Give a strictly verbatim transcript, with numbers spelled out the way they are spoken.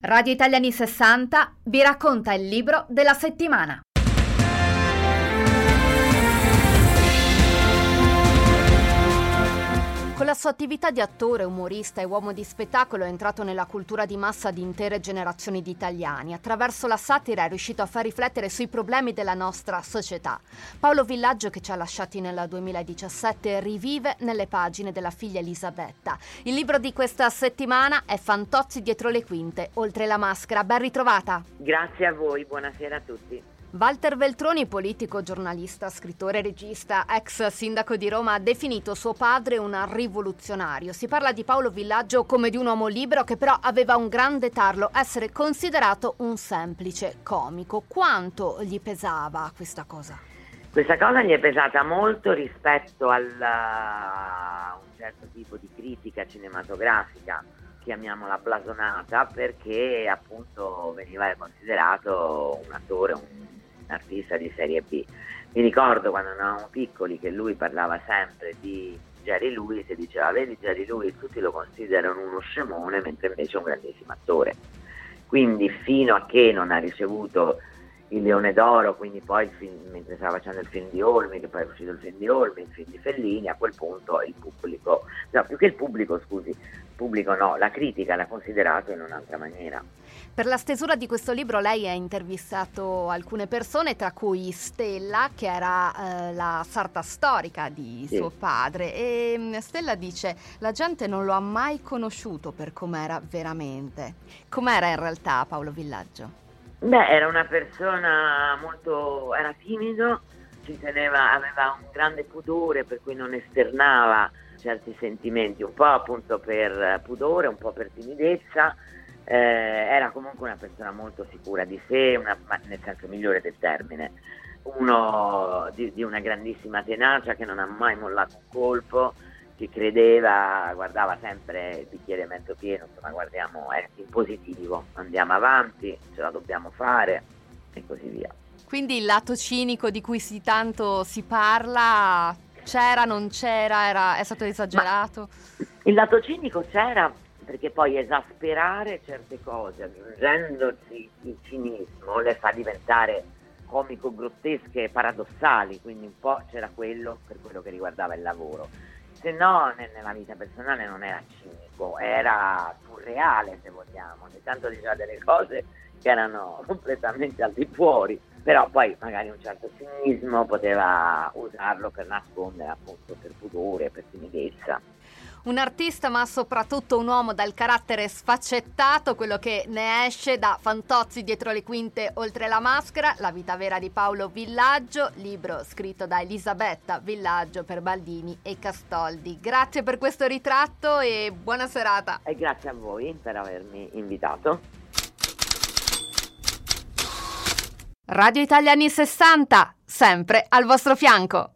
Radio Italiani sessanta vi racconta il libro della settimana. Con la sua attività di attore, umorista e uomo di spettacolo è entrato nella cultura di massa di intere generazioni di italiani. Attraverso la satira è riuscito a far riflettere sui problemi della nostra società. Paolo Villaggio, che ci ha lasciati nel duemiladiciassette, rivive nelle pagine della figlia Elisabetta. Il libro di questa settimana è Fantozzi dietro le quinte, oltre la maschera. Ben ritrovata. Grazie a voi, buonasera a tutti. Walter Veltroni, politico, giornalista, scrittore, regista, ex sindaco di Roma, ha definito suo padre un rivoluzionario. Si parla di Paolo Villaggio come di un uomo libero che però aveva un grande tarlo, essere considerato un semplice comico. Quanto gli pesava questa cosa? Questa cosa gli è pesata molto rispetto a un certo tipo di critica cinematografica, chiamiamola blasonata, perché appunto veniva considerato un attore, un artista di serie B. Mi ricordo quando eravamo piccoli che lui parlava sempre di Jerry Lewis e diceva: vedi Jerry Lewis, tutti lo considerano uno scemone, mentre invece è un grandissimo attore. Quindi fino a che non ha ricevuto il Leone d'Oro, quindi poi il film, mentre stava facendo il film di Olmi, che poi è uscito il film di Olmi, il film di Fellini, a quel punto il pubblico, no, più che il pubblico, scusi, il pubblico no, la critica l'ha considerato in un'altra maniera. Per la stesura di questo libro lei ha intervistato alcune persone, tra cui Stella, che era eh, la sarta storica di Sì. suo padre, e Stella dice: la gente non lo ha mai conosciuto per com'era veramente. Com'era in realtà Paolo Villaggio? Beh, era una persona molto, era timido, ci teneva, aveva un grande pudore per cui non esternava certi sentimenti, un po' appunto per pudore, un po' per timidezza. Eh, era comunque una persona molto sicura di sé, una, nel senso migliore del termine, uno di, di una grandissima tenacia, che non ha mai mollato un colpo, che credeva, guardava sempre il bicchiere mezzo pieno, insomma guardiamo, è in positivo, andiamo avanti, ce la dobbiamo fare e così via. Quindi il lato cinico di cui si tanto si parla c'era, non c'era, era, è stato esagerato? Ma il lato cinico c'era, perché poi esasperare certe cose, aggiungendoci il cinismo, le fa diventare comico-grottesche e paradossali, quindi un po' c'era quello per quello che riguardava il lavoro. Se no nella vita personale non era cinico, era surreale, se vogliamo, ogni tanto diceva delle cose che erano completamente al di fuori, però poi magari un certo cinismo poteva usarlo per nascondere, appunto, per pudore, per timidezza. Un artista, ma soprattutto un uomo dal carattere sfaccettato, quello che ne esce da Fantozzi dietro le quinte, oltre la maschera, la vita vera di Paolo Villaggio, libro scritto da Elisabetta Villaggio per Baldini e Castoldi. Grazie per questo ritratto e buona serata. E grazie a voi per avermi invitato. Radio Italiani sessanta, sempre al vostro fianco.